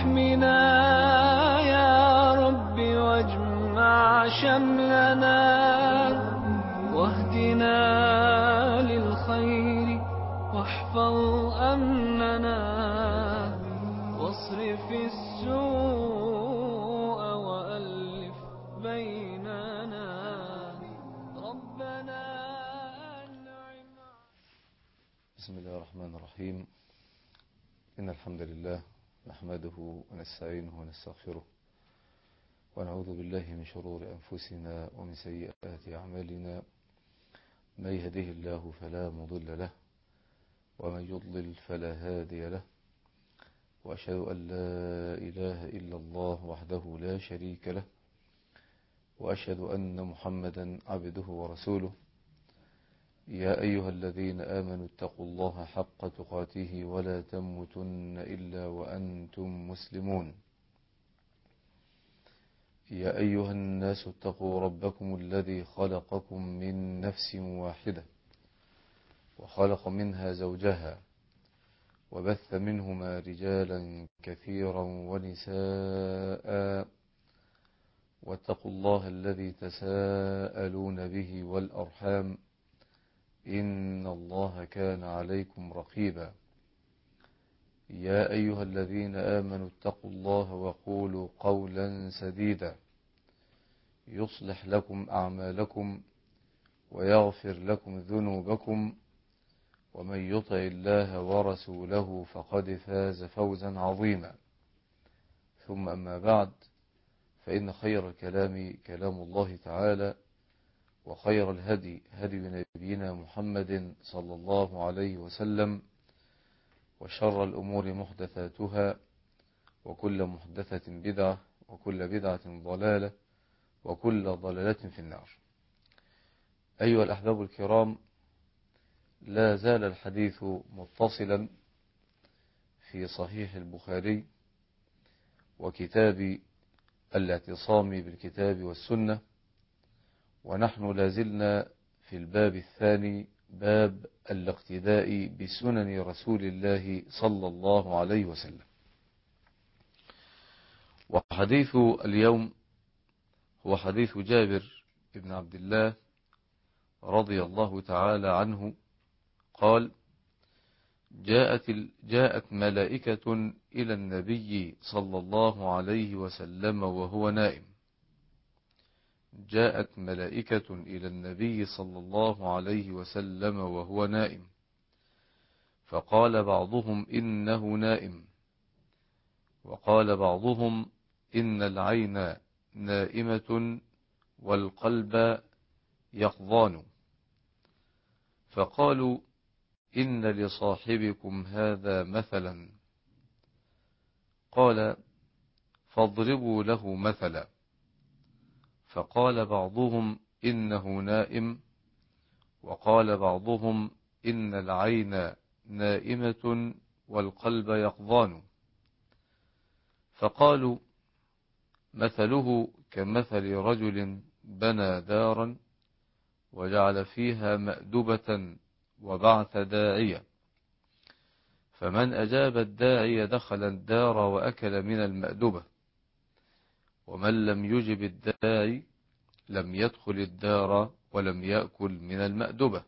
واحمنا يا رب واجمع شملنا واهدنا للخير واحفظ أمننا واصرف السوء وألف بيننا ربنا أنعم. بسم الله الرحمن الرحيم. إن الحمد لله نحمده ونستعينه ونستغفره ونعوذ بالله من شرور أنفسنا ومن سيئات أعمالنا. من يهده الله فلا مضل له ومن يضلل فلا هادي له، وأشهد أن لا إله إلا الله وحده لا شريك له، وأشهد أن محمدا عبده ورسوله. يا أيها الذين آمنوا اتقوا الله حق تقاته ولا تموتن إلا وأنتم مسلمون. يا أيها الناس اتقوا ربكم الذي خلقكم من نفس واحدة وخلق منها زوجها وبث منهما رجالا كثيرا ونساء، واتقوا الله الذي تساءلون به والأرحام إن الله كان عليكم رقيبا. يا أيها الذين آمنوا اتقوا الله وقولوا قولا سديدا يصلح لكم أعمالكم ويغفر لكم ذنوبكم، ومن يطع الله ورسوله فقد فاز فوزا عظيما. ثم أما بعد، فإن خير الكلام كلام الله تعالى، وخير الهدي هدي نبينا محمد صلى الله عليه وسلم، وشر الأمور محدثاتها، وكل محدثة بدعة، وكل بدعة ضلالة، وكل ضلالة في النار. أيها الأحباب الكرام، لا زال الحديث متصلا في صحيح البخاري وكتاب الاعتصام بالكتاب والسنة، ونحن لازلنا في الباب الثاني، باب الاقتداء بسنن رسول الله صلى الله عليه وسلم. وحديث اليوم هو حديث جابر بن عبد الله رضي الله تعالى عنه قال: جاءت ملائكة إلى النبي صلى الله عليه وسلم وهو نائم. جاءت ملائكة إلى النبي صلى الله عليه وسلم وهو نائم، فقال بعضهم إنه نائم، وقال بعضهم إن العين نائمة والقلب يقظان، فقالوا إن لصاحبكم هذا مثلا، قال فاضربوا له مثلا. فقال بعضهم إنه نائم، وقال بعضهم إن العين نائمة والقلب يقظان، فقالوا مثله كمثل رجل بنى دارا وجعل فيها مأدبة وبعث داعية، فمن أجاب الداعي دخل الدار وأكل من المأدبة، ومن لم يجب الداعي لم يدخل الدار ولم يأكل من المأدبة.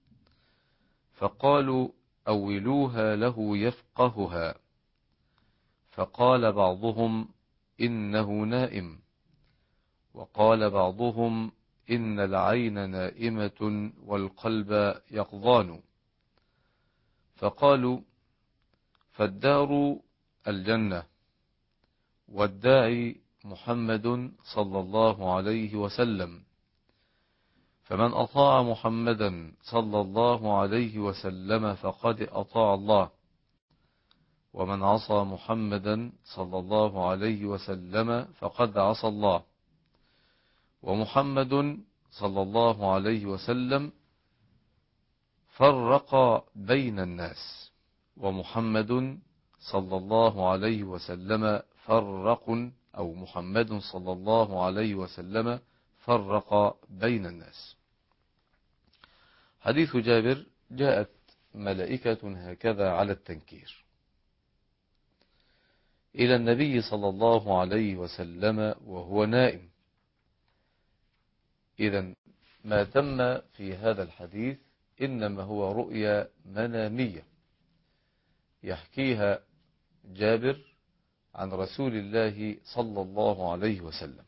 فقالوا أولوها له يفقهها. فقال بعضهم إنه نائم، وقال بعضهم إن العين نائمة والقلب يقظان. فقالوا فالدار الجنة والداعي محمد صلى الله عليه وسلم، فمن أطاع محمدا صلى الله عليه وسلم فقد أطاع الله، ومن عصى محمدا صلى الله عليه وسلم فقد عصى الله. ومحمد صلى الله عليه وسلم فرق بين الناس، ومحمد صلى الله عليه وسلم محمد صلى الله عليه وسلم فرق بين الناس. حديث جابر: جاءت ملائكة هكذا على التنكير. إلى النبي صلى الله عليه وسلم وهو نائم. إذن ما تم في هذا الحديث إنما هو رؤيا منامية يحكيها جابر عن رسول الله صلى الله عليه وسلم.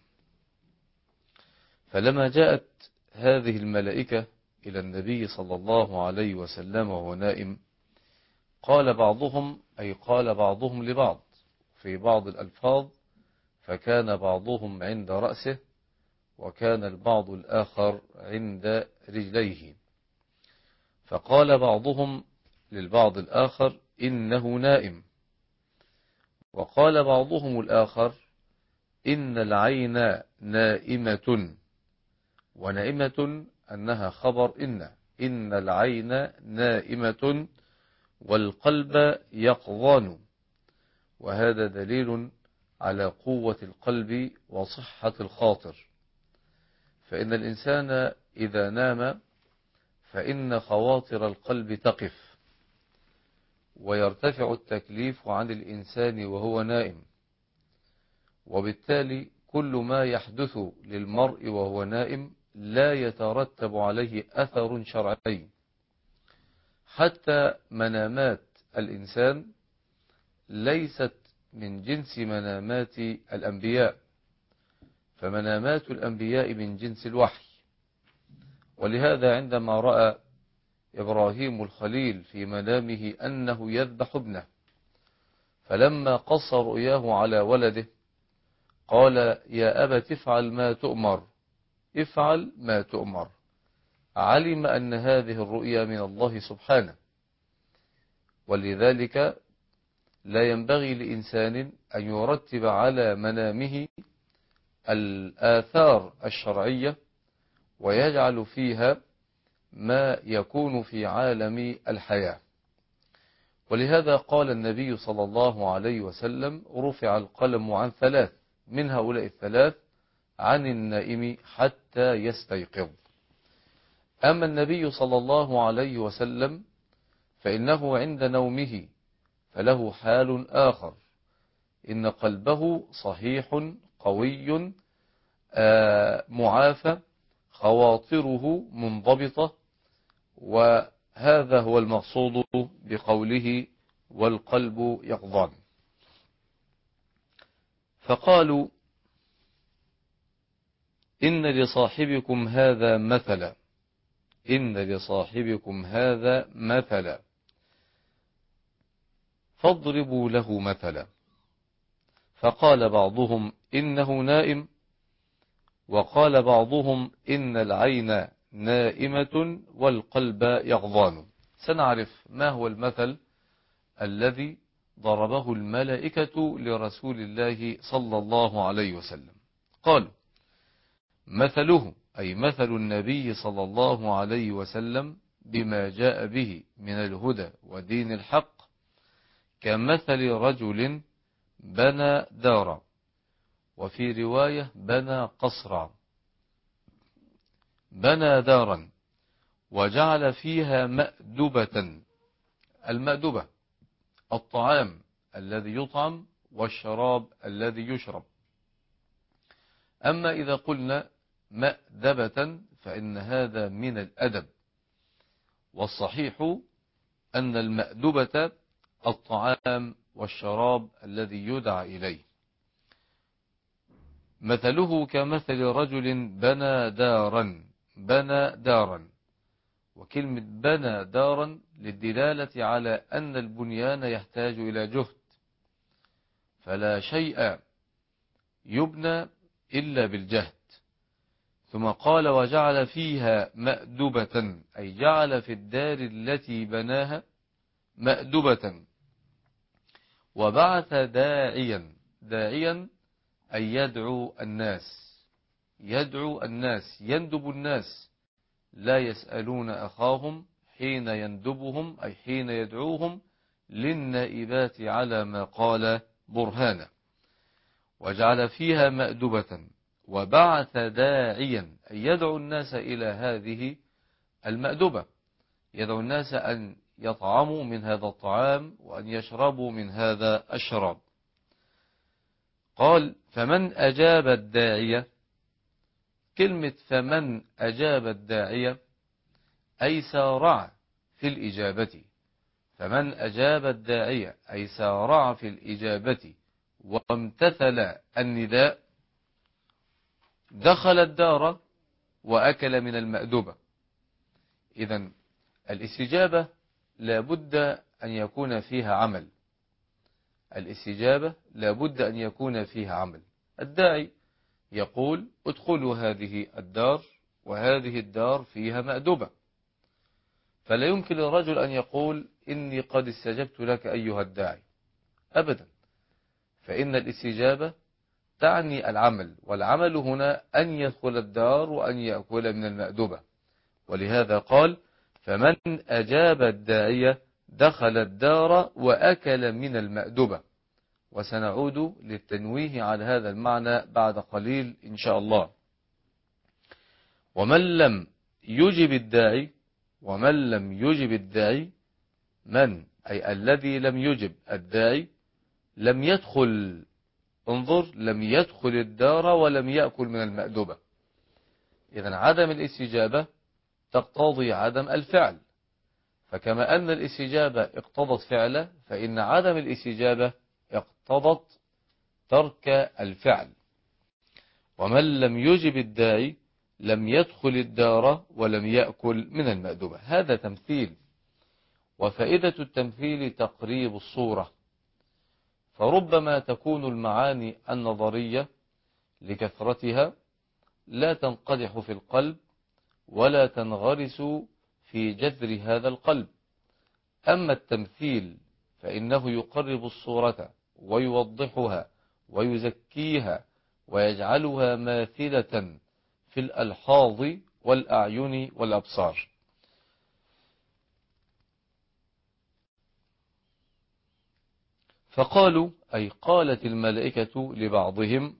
فلما جاءت هذه الملائكة إلى النبي صلى الله عليه وسلم وهو نائم، قال بعضهم لبعض في بعض الألفاظ: فكان بعضهم عند رأسه وكان البعض الآخر عند رجليه. فقال بعضهم للبعض الآخر: إنه نائم. وقال بعضهم الآخر: إن العين نائمة. ونائمة أنها خبر إن العين نائمة والقلب يقظان. وهذا دليل على قوة القلب وصحة الخاطر، فإن الإنسان إذا نام فإن خواطر القلب تقف، ويرتفع التكليف عن الإنسان وهو نائم. وبالتالي كل ما يحدث للمرء وهو نائم لا يترتب عليه أثر شرعي. حتى منامات الإنسان ليست من جنس منامات الأنبياء، فمنامات الأنبياء من جنس الوحي. ولهذا عندما رأى إبراهيم الخليل في منامه أنه يذبح ابنه، فلما قص رؤياه على ولده قال: يا أبت افعل ما تؤمر، افعل ما تؤمر. علم أن هذه الرؤيا من الله سبحانه، ولذلك لا ينبغي لإنسان أن يرتب على منامه الآثار الشرعية ويجعل فيها ما يكون في عالم الحياة. ولهذا قال النبي صلى الله عليه وسلم: رفع القلم عن ثلاث، من هؤلاء الثلاث عن النائم حتى يستيقظ. أما النبي صلى الله عليه وسلم فإنه عند نومه فله حال آخر، إن قلبه صحيح قوي معافى، خواطره منضبطة. وهذا هو المقصود بقوله: والقلب يقظان. فقالوا: إن لصاحبكم هذا مثلا، إن لصاحبكم هذا مثلا فاضربوا له مثلا. فقال بعضهم: إنه نائم. وقال بعضهم: إن العين نائمة والقلب يقظان. سنعرف ما هو المثل الذي ضربه الملائكة لرسول الله صلى الله عليه وسلم. قالوا: مثله، أي مثل النبي صلى الله عليه وسلم بما جاء به من الهدى ودين الحق، كمثل رجل بنى دارا، وفي رواية بنى قصرا. بنى دارا وجعل فيها مأدبة. المأدبة الطعام الذي يطعم والشراب الذي يشرب. أما إذا قلنا مأدبة فإن هذا من الأدب، والصحيح أن المأدبة الطعام والشراب الذي يدعى إليه. مثله كمثل رجل بنى دارا. بنى دارا، وكلمة بنى دارا للدلالة على أن البنيان يحتاج إلى جهد، فلا شيء يبنى إلا بالجهد. ثم قال: وجعل فيها مأدبة، أي جعل في الدار التي بناها مأدبة. وبعث داعيا. داعيا أي يدعو الناس، يدعو الناس، يندب الناس، لا يسألون أخاهم حين يندبهم، أي حين يدعوهم للنائبات على ما قال برهانا. وجعل فيها مأدبة وبعث داعيا، أي يدعو الناس إلى هذه المأدبة، يدعو الناس أن يطعموا من هذا الطعام وأن يشربوا من هذا الشراب. قال فمن أجاب الداعية. كلمة فمن أجاب الداعية أي سارع في الإجابة. فمن أجاب الداعية أي سارع في الإجابة وامتثل النداء دخل الدار وأكل من المأدبة. إذن الاستجابة لابد أن يكون فيها عمل. الاستجابة لابد أن يكون فيها عمل. الداعي يقول ادخلوا هذه الدار وهذه الدار فيها مأدبة. فلا يمكن للرجل أن يقول إني قد استجبت لك أيها الداعي أبدا. فإن الاستجابة تعني العمل، والعمل هنا أن يدخل الدار وأن يأكل من المأدبة. ولهذا قال فمن أجاب الداعية دخل الدار وأكل من المأدبة. وسنعود للتنويه على هذا المعنى بعد قليل إن شاء الله. ومن لم يجب الداعي، ومن لم يجب الداعي من أي الذي لم يجب الداعي لم يدخل، انظر، لم يدخل الدار ولم يأكل من المأدبة. إذن عدم الاستجابة تقتضي عدم الفعل. فكما أن الاستجابة اقتضت فعله فإن عدم الاستجابة اقتضت ترك الفعل. ومن لم يجب الداعي لم يدخل الدار ولم يأكل من المأدبة. هذا تمثيل، وفائدة التمثيل تقريب الصورة. فربما تكون المعاني النظرية لكثرتها لا تنقدح في القلب ولا تنغرس في جذر هذا القلب. أما التمثيل فإنه يقرب الصورة ويوضحها ويزكيها ويجعلها ماثلة في الألحاظ والأعين والأبصار. فقالوا أي قالت الملائكة لبعضهم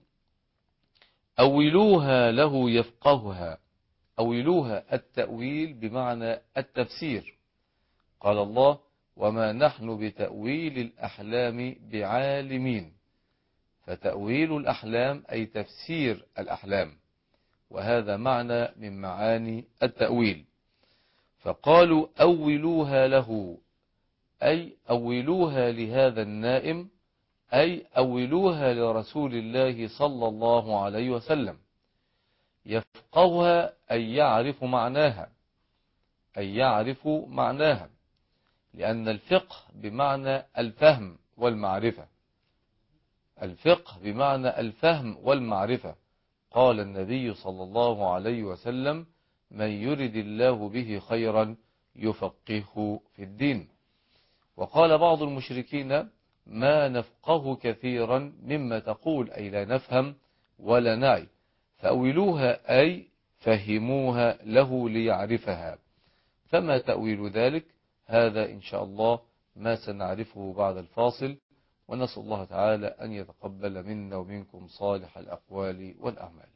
أولوها له يفقهها. أولوها التأويل بمعنى التفسير. قال الله وما نحن بتأويل الأحلام بعالمين. فتأويل الأحلام أي تفسير الأحلام، وهذا معنى من معاني التأويل. فقالوا أولوها له أي أولوها لهذا النائم، أي أولوها لرسول الله صلى الله عليه وسلم. يفقهها أي يعرف معناها، أي يعرف معناها، لأن الفقه بمعنى الفهم والمعرفة. الفقه بمعنى الفهم والمعرفة. قال النبي صلى الله عليه وسلم من يرد الله به خيرا يفقهه في الدين. وقال بعض المشركين ما نفقه كثيرا مما تقول أي لا نفهم ولا نعي. فأولوها أي فهموها له ليعرفها. فما تأويل ذلك؟ هذا إن شاء الله ما سنعرفه بعد الفاصل، ونسأل الله تعالى أن يتقبل منا ومنكم صالح الأقوال والأعمال.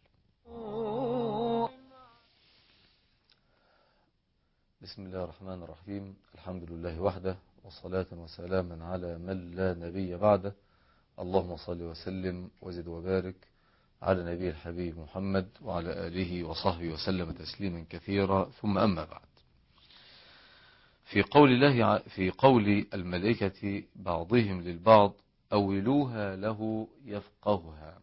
بسم الله الرحمن الرحيم. الحمد لله وحده، وصلاة وسلاما على من لا نبي بعده. اللهم صل وسلم وزد وبارك على نبي الحبيب محمد وعلى آله وصحبه وسلم تسليما كثيرا. ثم أما بعد، في قول الملائكة بعضهم للبعض أولوها له يفقهها.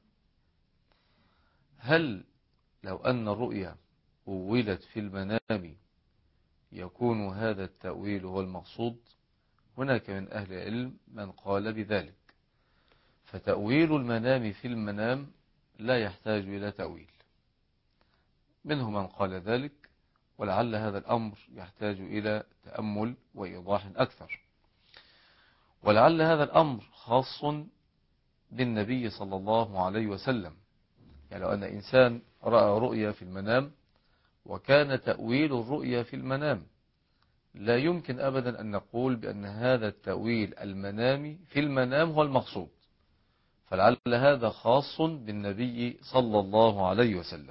هل لو أن الرؤيا أولت في المنام يكون هذا التأويل هو المقصود؟ هناك من أهل العلم من قال بذلك. فتأويل المنام في المنام لا يحتاج إلى تأويل. منهم من قال ذلك، ولعل هذا الأمر يحتاج إلى تأمل وإيضاح أكثر. ولعل هذا الأمر خاص بالنبي صلى الله عليه وسلم. يعني لو أن إنسان رأى رؤيا في المنام وكان تأويل الرؤيا في المنام، لا يمكن أبدا أن نقول بأن هذا التأويل المنامي في المنام هو المقصود. فلعل هذا خاص بالنبي صلى الله عليه وسلم.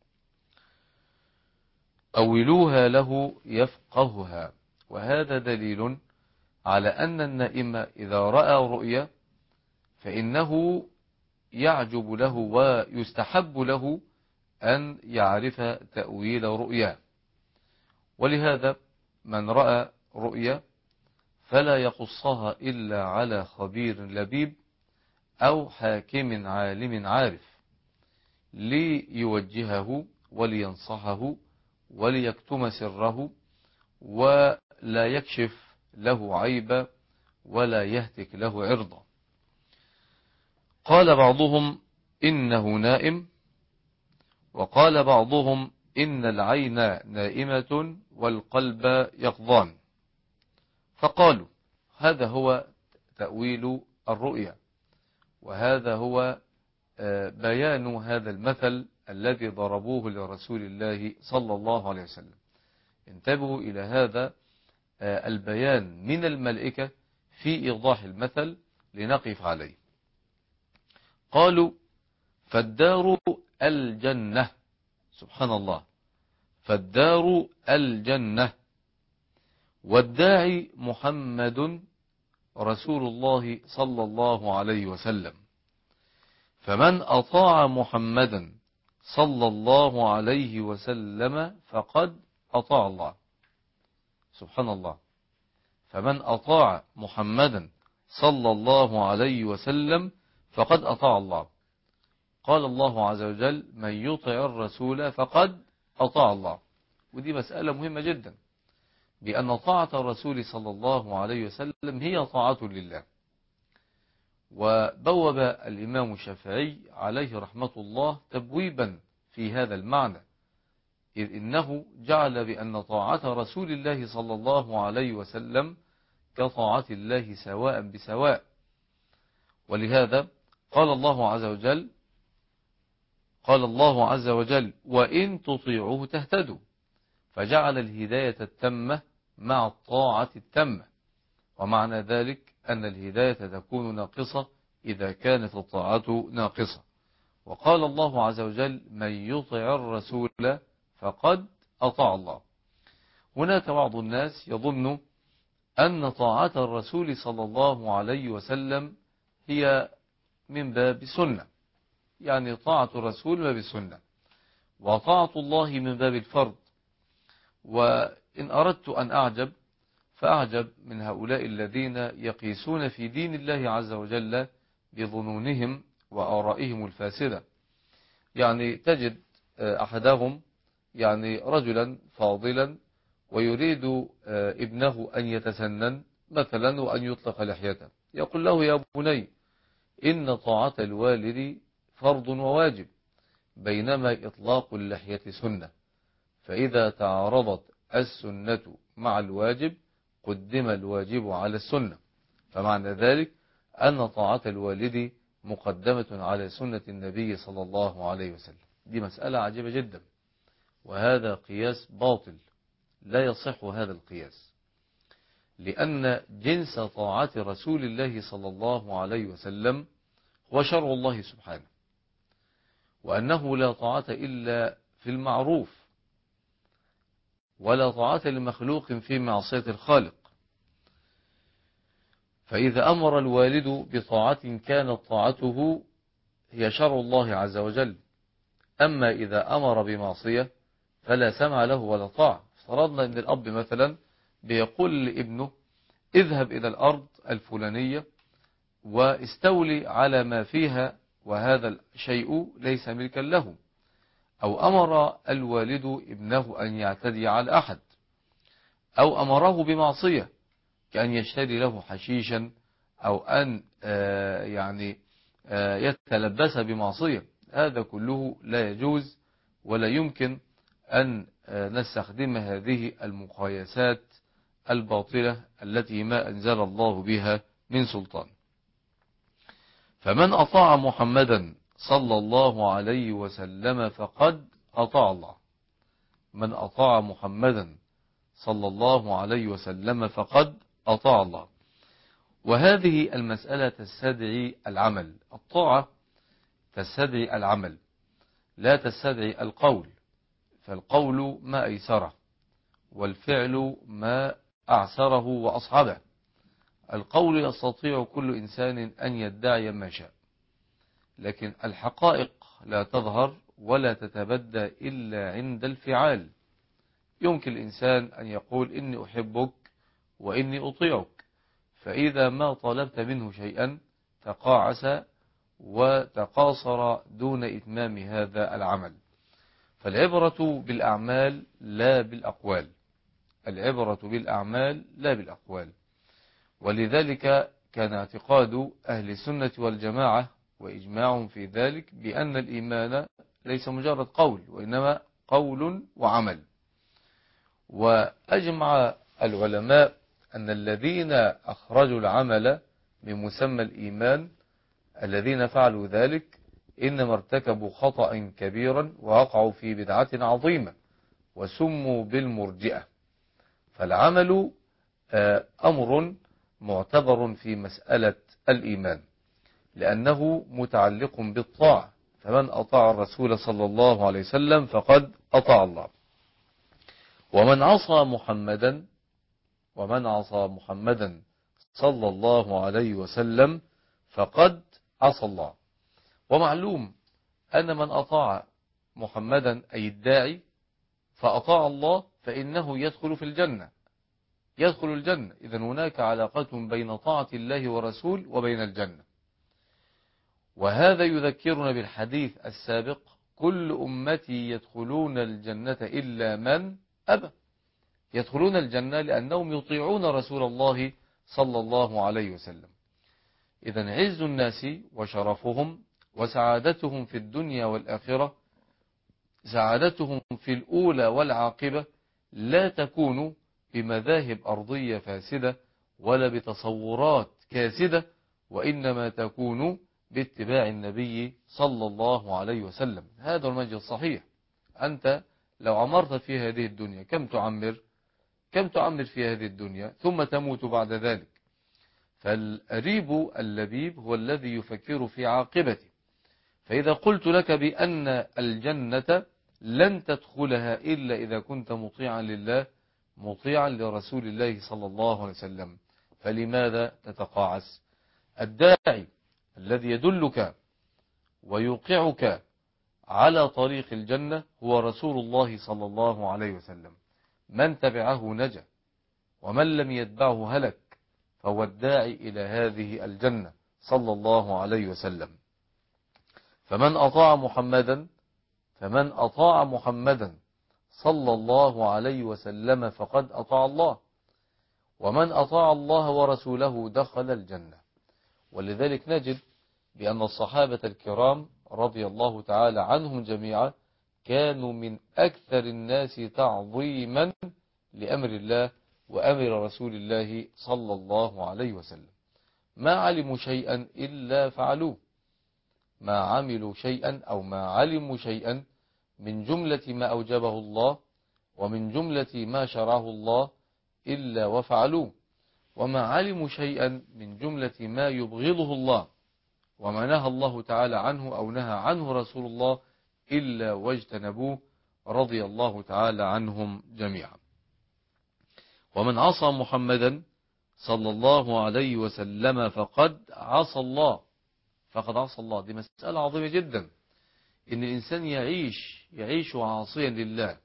أولوها له يفقهها. وهذا دليل على أن النائم إذا رأى رؤيا فإنه يعجب له ويستحب له أن يعرف تأويل رؤياه. ولهذا من رأى رؤيا فلا يقصها إلا على خبير لبيب أو حاكم عالم عارف ليوجهه ولينصحه وليكتم سره ولا يكشف له عيبا ولا يهتك له عرضا. قال بعضهم إنه نائم، وقال بعضهم إن العين نائمة والقلب يقظان. فقالوا هذا هو تأويل الرؤيا، وهذا هو بيان هذا المثل الذي ضربوه لرسول الله صلى الله عليه وسلم. انتبهوا إلى هذا البيان من الملائكة في إيضاح المثل لنقف عليه. قالوا فالدار الجنة، سبحان الله، فالدار الجنة، والداعي محمد رسول الله صلى الله عليه وسلم، فمن أطاع محمدا صلى الله عليه وسلم فقد أطاع الله. سبحان الله، فمن أطاع محمدا صلى الله عليه وسلم فقد أطاع الله. قال الله عز وجل من يطع الرسول فقد أطاع الله. ودي مسألة مهمة جدا، بأن طاعة الرسول صلى الله عليه وسلم هي طاعة لله. وبوب الإمام الشافعي عليه رحمة الله تبويبا في هذا المعنى، إذ إنه جعل بأن طاعة رسول الله صلى الله عليه وسلم كطاعة الله سواء بسواء. ولهذا قال الله عز وجل وإن تطيعوه تهتدوا، فجعل الهداية التامة مع الطاعة التامة. ومعنى ذلك أن الهداية تكون ناقصة إذا كانت الطاعة ناقصة. وقال الله عز وجل من يطع الرسول فقد أطاع الله. هناك بعض الناس يظن أن طاعة الرسول صلى الله عليه وسلم هي من باب سنة، يعني طاعة الرسول من باب السنة، وطاعة الله من باب الفرض. وإن أردت أن أعجب فأعجب من هؤلاء الذين يقيسون في دين الله عز وجل بظنونهم وآرائهم الفاسدة. يعني تجد أحدهم يعني رجلا فاضلا ويريد ابنه أن يتسنن مثلا وأن يطلق لحيته، يقول له يا بني إن طاعة الوالد فرض وواجب، بينما إطلاق اللحية سنة، فإذا تعارضت السنة مع الواجب قدم الواجب على السنة. فمعنى ذلك أن طاعة الوالد مقدمة على سنة النبي صلى الله عليه وسلم. دي مسألة عجيبة جدا، وهذا قياس باطل، لا يصح هذا القياس، لأن جنس طاعة رسول الله صلى الله عليه وسلم هو شرع الله سبحانه، وأنه لا طاعة إلا في المعروف، ولا طاعة لمخلوق في معصية الخالق. فإذا أمر الوالد بطاعة كانت طاعته هي شرع الله عز وجل، أما إذا أمر بمعصية فلا سمع له ولا طاعة. افترضنا أن الأب مثلا بيقول لابنه اذهب إلى الأرض الفلانية واستولي على ما فيها، وهذا الشيء ليس ملكا له. أو أمر الوالد ابنه أن يعتدي على أحد، أو أمره بمعصية كأن يشتري له حشيشا، أو أن يتلبس بمعصية. هذا كله لا يجوز، ولا يمكن أن نستخدم هذه المقايسات الباطلة التي ما أنزل الله بها من سلطان. فمن أطاع محمدا صلى الله عليه وسلم فقد أطاع الله. من أطاع محمدا صلى الله عليه وسلم فقد أطاع الله. وهذه المسألة تستدعي العمل. الطاعة تستدعي العمل، لا تستدعي القول، فالقول ما أيسره، والفعل ما أعسره وأصعبه. القول يستطيع كل إنسان أن يدعي ما شاء، لكن الحقائق لا تظهر ولا تتبدى إلا عند الفعال. يمكن الإنسان أن يقول إني أحبك وإني أطيعك، فإذا ما طلبت منه شيئا تقاعس وتقاصر دون إتمام هذا العمل. فالعبرة بالأعمال لا بالأقوال، العبرة بالأعمال لا بالأقوال. ولذلك كان اعتقاد أهل السنة والجماعة وإجماعهم في ذلك بأن الإيمان ليس مجرد قول، وإنما قول وعمل. وأجمع العلماء أن الذين أخرجوا العمل من مسمى الإيمان، الذين فعلوا ذلك إنما ارتكبوا خطأ كبيرا ووقعوا في بدعة عظيمة وسموا بالمرجئة. فالعمل أمر معتبر في مسألة الإيمان، لأنه متعلق بالطاعة، فمن أطاع الرسول صلى الله عليه وسلم فقد أطاع الله. ومن عصى محمدا صلى الله عليه وسلم فقد عصى الله. ومعلوم أن من أطاع محمدا أي الداعي فأطاع الله فإنه يدخل في الجنة، يدخل الجنة. إذن هناك علاقة بين طاعة الله ورسول وبين الجنة. وهذا يذكرنا بالحديث السابق: كل أمتي يدخلون الجنة إلا من أبى. يدخلون الجنة لأنهم يطيعون رسول الله صلى الله عليه وسلم. إذن عز الناس وشرفهم وسعادتهم في الدنيا والآخرة، سعادتهم في الأولى والعاقبة، لا تكون بمذاهب أرضية فاسدة ولا بتصورات كاسدة، وإنما تكون باتباع النبي صلى الله عليه وسلم. هذا المنهج الصحيح. أنت لو عمرت في هذه الدنيا كم تعمر في هذه الدنيا ثم تموت بعد ذلك. فالقريب اللبيب هو الذي يفكر في عاقبته. فإذا قلت لك بأن الجنة لن تدخلها إلا إذا كنت مطيعا لله مطيعا لرسول الله صلى الله عليه وسلم، فلماذا تتقاعس؟ الداعي الذي يدلك ويوقعك على طريق الجنة هو رسول الله صلى الله عليه وسلم. من تبعه نجا، ومن لم يتبعه هلك، فهو الداعي إلى هذه الجنة صلى الله عليه وسلم. فمن أطاع محمدا صلى الله عليه وسلم فقد أطاع الله، ومن أطاع الله ورسوله دخل الجنة. ولذلك نجد بأن الصحابة الكرام رضي الله تعالى عنهم جميعا كانوا من أكثر الناس تعظيما لأمر الله وأمر رسول الله صلى الله عليه وسلم. ما علموا شيئا إلا فعلوه، ما عملوا شيئا أو ما علموا شيئا من جملة ما أوجبه الله ومن جملة ما شرعه الله إلا وفعلوه، وما علموا شيئا من جملة ما يبغضه الله وما نهى الله تعالى عنه أو نهى عنه رسول الله إلا واجتنبوه رضي الله تعالى عنهم جميعا. ومن عصى محمدا صلى الله عليه وسلم فقد عصى الله، فقد عصى الله. دي مسألة عظيمة جدا، إن الإنسان يعيش عاصيا لله،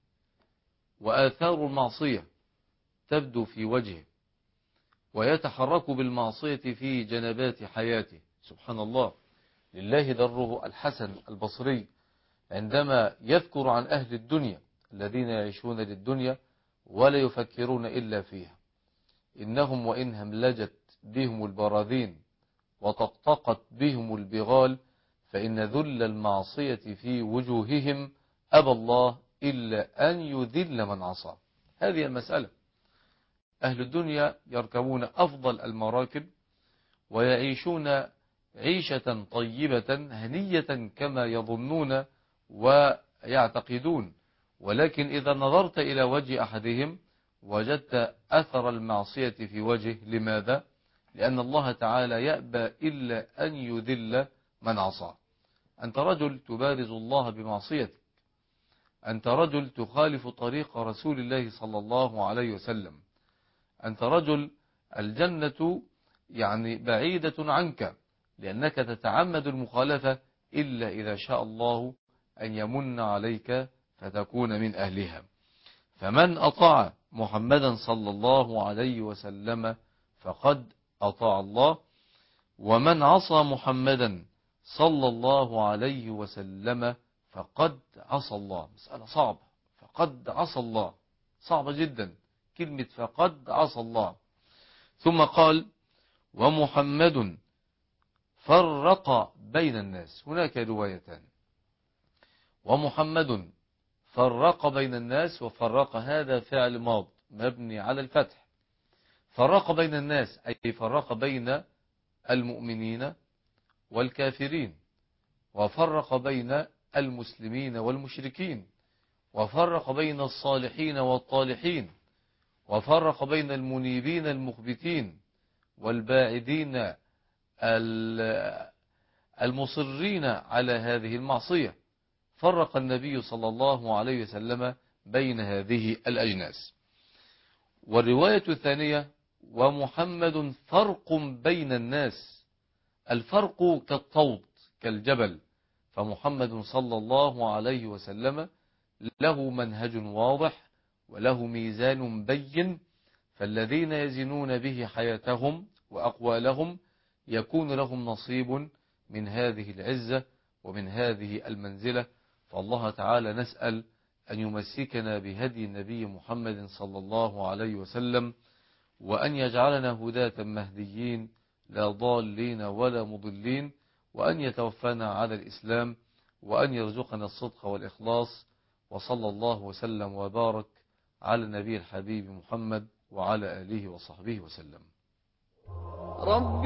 وآثار المعصية تبدو في وجهه، ويتحرك بالمعصية في جنبات حياته. سبحان الله. لله دره الحسن البصري عندما يذكر عن أهل الدنيا الذين يعيشون للدنيا ولا يفكرون إلا فيها: إنهم وإن هملجت بهم البراذين وطقطقت بهم البغال فإن ذل المعصية في وجوههم أبى الله إلا أن يذل من عصى. هذه المسألة. أهل الدنيا يركبون أفضل المراكب ويعيشون عيشة طيبة هنية كما يظنون ويعتقدون، ولكن إذا نظرت إلى وجه أحدهم وجدت أثر المعصية في وجه. لماذا؟ لأن الله تعالى يأبى إلا أن يذل من عصى. أنت رجل تبارز الله بمعصيتك، أنت رجل تخالف طريق رسول الله صلى الله عليه وسلم، أنت رجل الجنة بعيدة عنك لأنك تتعمد المخالفة إلا إذا شاء الله أن يمن عليك فتكون من أهلها. فمن أطاع محمدا صلى الله عليه وسلم فقد أطاع الله، ومن عصى محمدا صلى الله عليه وسلم فقد عصى الله. مسألة صعبة، فقد عصى الله صعبة جدا، كلمة فقد عصى الله. ثم قال ومحمد فرق بين الناس. هناك روايتان، ومحمد فرق بين الناس، وفرق هذا فعل ماض مبني على الفتح. فرق بين الناس أي فرق بين المؤمنين والكافرين، وفرق بين المسلمين والمشركين، وفرق بين الصالحين والطالحين، وفرق بين المنيبين المخبتين والباعدين المصرين على هذه المعصية. فرق النبي صلى الله عليه وسلم بين هذه الأجناس. والرواية الثانية ومحمد فرق بين الناس. الفرق كالطود كالجبل، فمحمد صلى الله عليه وسلم له منهج واضح وله ميزان بين، فالذين يزنون به حياتهم وأقوالهم يكون لهم نصيب من هذه العزة ومن هذه المنزلة. فالله تعالى نسأل أن يمسكنا بهدي النبي محمد صلى الله عليه وسلم، وأن يجعلنا هداة مهديين لا ضالين ولا مضلين، وأن يتوفانا على الإسلام، وأن يرزقنا الصدق والإخلاص. وصلى الله وسلم وبارك على النبي الحبيب محمد وعلى آله وصحبه وسلم. رب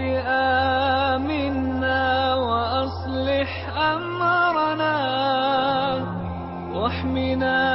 آمنا وأصلح أمرنا واحمنا